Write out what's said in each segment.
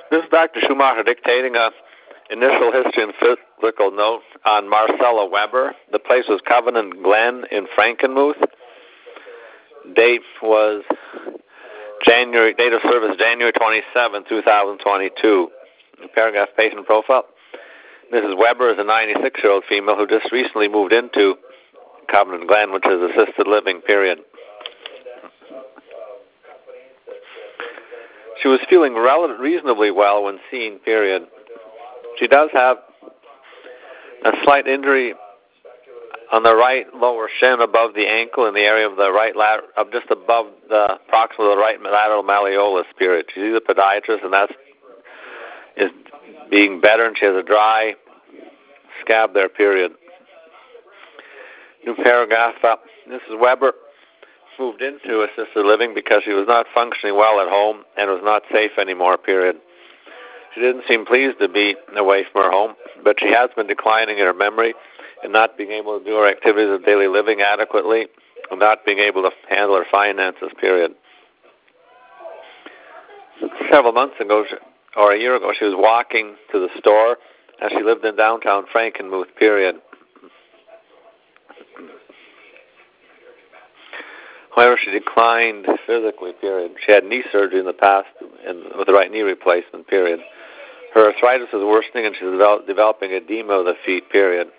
This is Dr. Schumacher dictating a initial history and physical note on Marcella Weber. The place was Covenant Glen in Frankenmuth. Date was date of service January 27, 2022. Paragraph patient profile. Mrs. Weber is a 96-year-old female who just recently moved into Covenant Glen, which is assisted living, period. She was feeling reasonably well when seen, period. She does have a slight injury on the right lower shin above the ankle in the area of the right just above the proximal of the right lateral malleolus, period. She's a podiatrist, and that is being better, and she has a dry scab there, period. New paragraph. Mrs. Weber moved into assisted living because she was not functioning well at home and was not safe anymore, period. She didn't seem pleased to be away from her home, but she has been declining in her memory and not being able to do her activities of daily living adequately and not being able to handle her finances, period. Several months ago, or a year ago, she was walking to the store as she lived in downtown Frankenmuth, period. However, she declined physically, period. She had knee surgery in the past with the right knee replacement, period. Her arthritis is worsening and she's developing edema of the feet, period.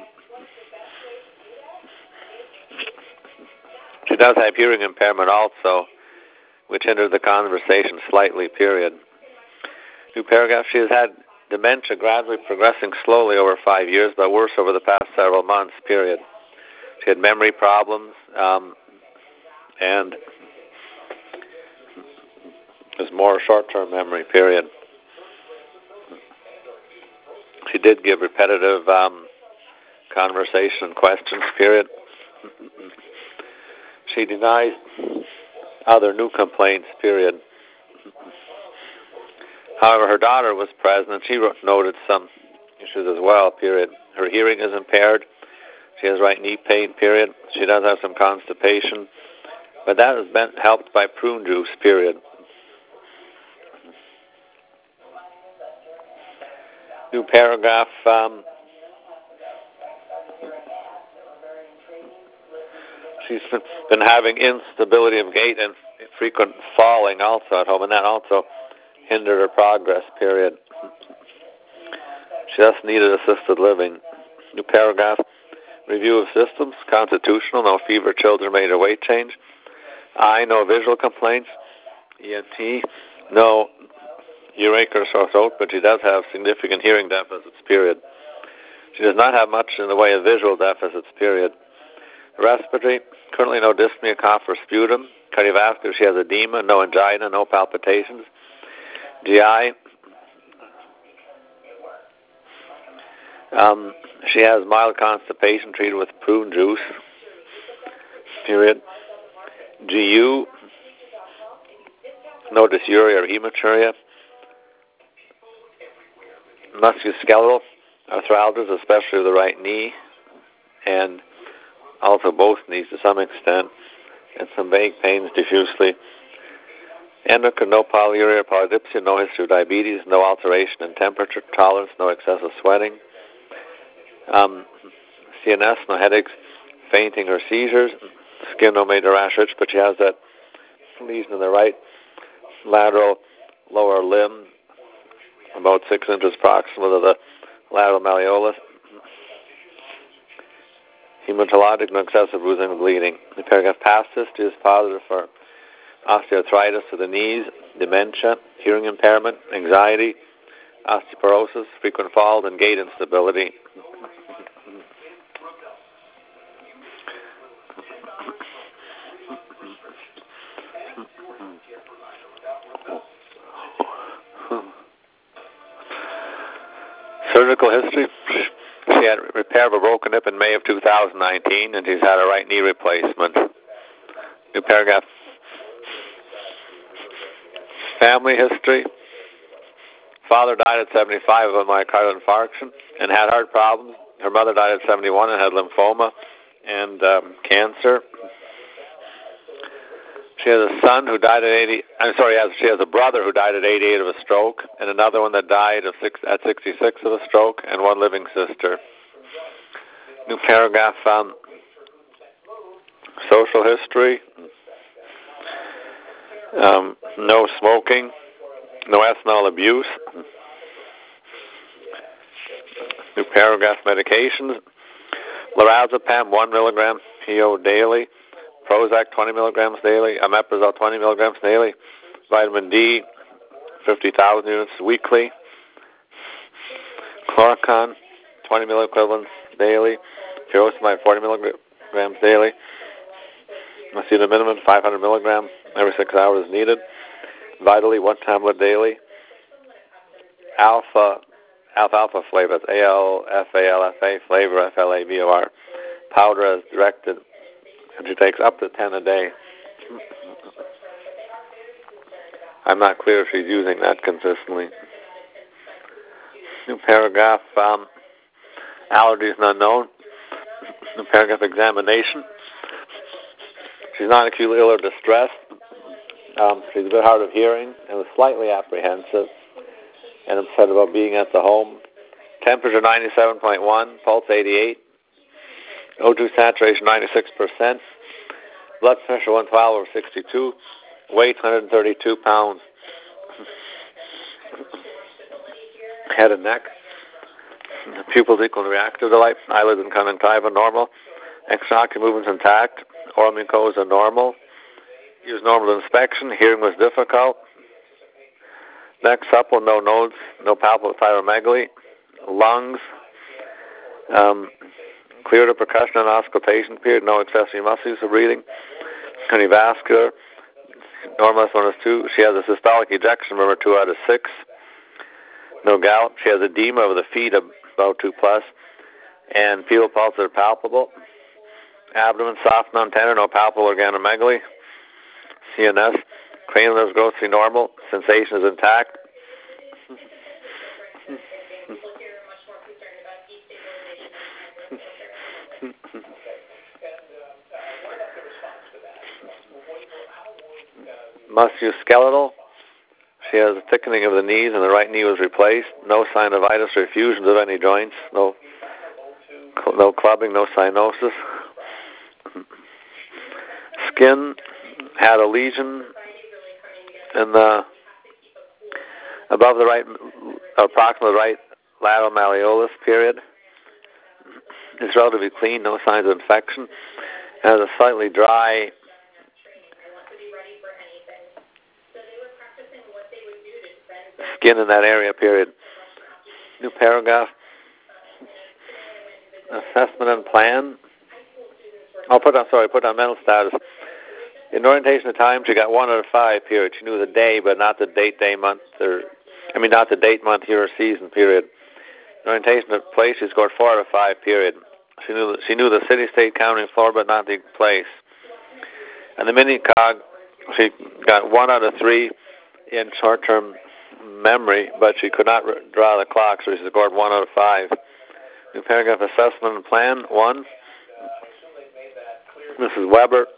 She does have hearing impairment also, which hindered the conversation slightly, period. New paragraph. She has had dementia gradually progressing slowly over 5 years, but worse over the past several months, period. She had memory problems, and there's more short-term memory, period. She did give repetitive conversation questions, period. She denies other new complaints, period. However, her daughter was present, and she noted some issues as well, period. Her hearing is impaired. She has right knee pain, period. She does have some constipation, but that has been helped by prune juice, period. New paragraph. She's been having instability of gait and frequent falling also at home, and that also hindered her progress, period. She thus needed assisted living. New paragraph. Review of systems, constitutional, no fever, children, made or weight change. Eye, no visual complaints. ENT, no earache or sore throat, but she does have significant hearing deficits, period. She does not have much in the way of visual deficits, period. Respiratory, currently no dyspnea, cough, or sputum. Cardiovascular, she has edema, no angina, no palpitations. GI, she has mild constipation treated with prune juice, period. GU, no dysuria or hematuria. Musculoskeletal arthralgias, especially the right knee, and also both knees to some extent, and some vague pains diffusely. Endocrine, no polyuria or polydipsia, no history of diabetes, no alteration in temperature tolerance, no excessive sweating. CNS, no headaches, fainting or seizures. Skin, no major rash itch, but she has that lesion in the right lateral lower limb, about 6 inches proximal to the lateral malleolus. Hematologic, no excessive bruising and bleeding. The paragraph past history is positive for osteoarthritis of the knees, dementia, hearing impairment, anxiety, osteoporosis, frequent falls, and gait instability. Surgical history. She had repair of a broken hip in May of 2019, and she's had a right knee replacement. New paragraph. Family history. Father died at 75 of a myocardial infarction and had heart problems. Her mother died at 71 and had lymphoma and cancer. She has a son who died at 80. She has a brother who died at 88 of a stroke, and another one that died at 66 of a stroke, and one living sister. New paragraph. Social history. No smoking. No ethanol abuse. New paragraph. Medications. Lorazepam 1 milligram PO daily. Prozac 20 milligrams daily. Omeprazole 20 milligrams daily. Vitamin D 50,000 units weekly. Chlorocon 20 milliequivalents daily. Furosemide 40 milligrams daily. Acetaminophen 500 milligrams every 6 hours is needed. Vitally 1 tablet daily. Alfalfa flavor, that's ALFALFA flavor, FLAVOR. Powder as directed, and she takes up to 10 a day. I'm not clear if she's using that consistently. New paragraph, allergies unknown. New paragraph, examination. She's not acutely ill or distressed. She's a bit hard of hearing and was slightly apprehensive and upset about being at the home. Temperature 97.1, pulse 88, O2 saturation 96%, blood pressure 112 over 62, weight 132 pounds. Head and neck, pupils equal and reactive to light, eyelids and conjunctiva normal, extraocular movements intact, oral mucosa normal, used normal inspection, hearing was difficult. Neck supple, no nodes, no palpable thyromegaly. Lungs, clear to percussion and auscultation period, no accessory muscle use of breathing. Cardiovascular, normal S1S2. She has a systolic ejection murmur 2 out of 6. No gout. She has edema of the feet about 2+, and fetal pulse are palpable. Abdomen soft, non-tender, no palpable organomegaly. CNS, cranial nerves grossly normal. Sensation is intact. Musculoskeletal. She has a thickening of the knees, and the right knee was replaced. No sign of itis or effusions of any joints. No clubbing, no cyanosis. Skin had a lesion in the above the right, approximately right lateral malleolus period. It's relatively clean, no signs of infection. It has a slightly dry skin in that area, period. New paragraph. Assessment and plan. Put on mental status. In orientation of time, she got 1 out of 5, period. She knew the day, but not the date, day, month, not the date, month, year, or season, period. In orientation of place, she scored 4 out of 5, period. She knew the city, state, county, and floor, but not the place. And the mini-cog, she got 1 out of 3 in short-term memory, but she could not draw the clock, so she scored 1 out of 5. New paragraph, assessment and plan, 1. Mrs. Weber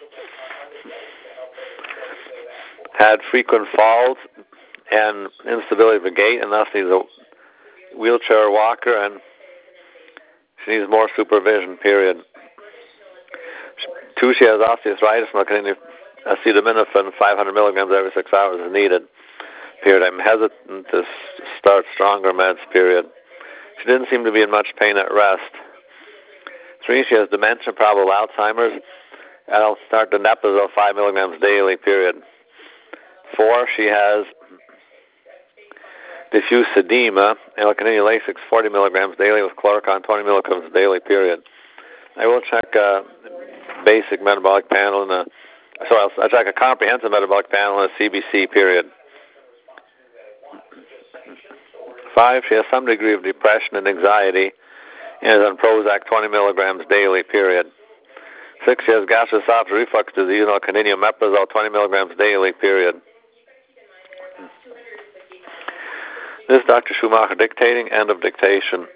had frequent falls and instability of the gait, and thus needs a wheelchair or walker, and she needs more supervision, period. 2, she has osteoarthritis, and acetaminophen 500 milligrams every 6 hours is needed, period. I'm hesitant to start stronger meds, period. She didn't seem to be in much pain at rest. 3, she has dementia, probable Alzheimer's, and I'll start donepezil 5 milligrams daily, period. 4, she has diffuse edema, and Lasix 40 milligrams daily with Chlorocon 20 milligrams daily, period. I will check a basic metabolic panel I'll check a comprehensive metabolic panel and a CBC, period. 5, she has some degree of depression and anxiety and is on Prozac 20 milligrams daily, period. 6, she has gastroesophageal reflux disease and continuum omeprazole 20 milligrams daily, period. This is Dr. Schumacher dictating. End of dictation.